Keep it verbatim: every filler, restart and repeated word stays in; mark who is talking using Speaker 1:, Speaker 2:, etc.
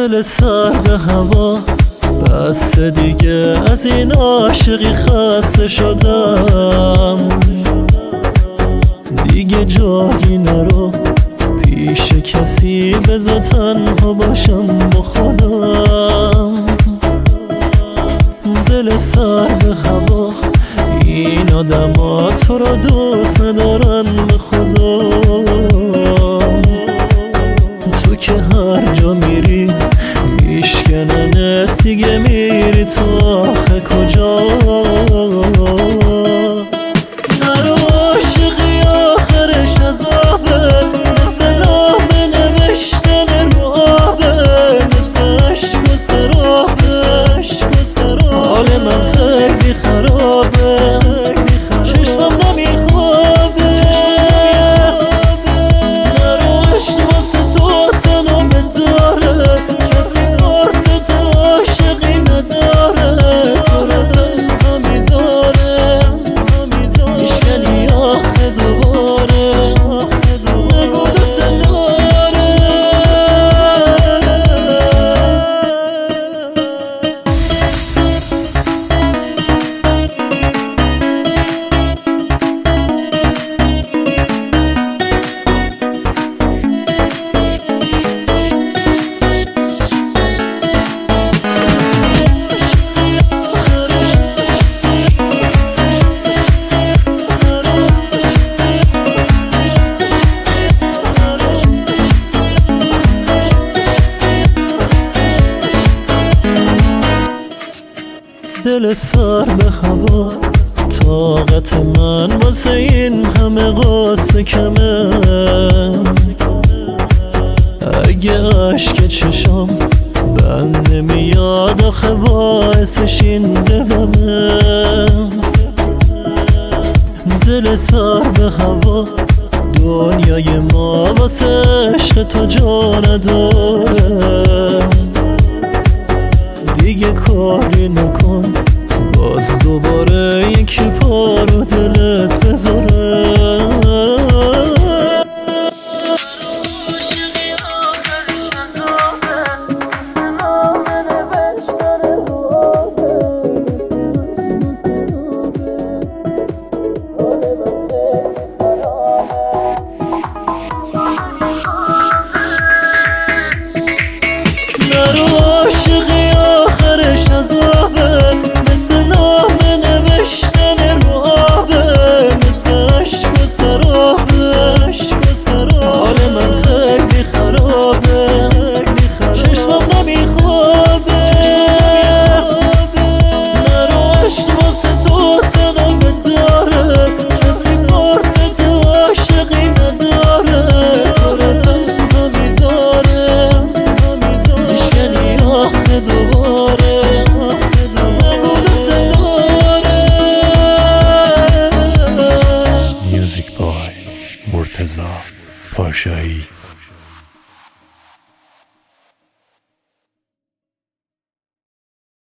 Speaker 1: دل سر به هوا بس دیگه، از این عاشقی خسته شدم. دیگه جایی نرو پیش کسی، بذار تنها باشم با خودم. دل سر به هوا، این آدم ها تو رو دوست ندارن به خدا. تو که هر جا میری میشکننت، دیگه میری تو آخه کجا؟ نرو عاشقی آخرش عذابه، مثل نامه نوشتن رو آبه، مثل عشق و سرابه. حال من خیلی خرابه، چشمم نمیخوابه. نرو عشق واسه تو تنها بداره، کسی فرصت عاشقی نداره. تو رو تنها میذاره، میشکنی آخه دوباره. نگو دوست داره. دل سر به هوا، طاقت من واسه این همه قصه کمه. اگه اشک چشام بند نمیاد، آخه باعثش این دلمه. دل سر به هوا، دنیای ما واسه عشق تو جا نداره. دیگه کاری نکن، باز دوباره یکی پا رو دلت بذاره.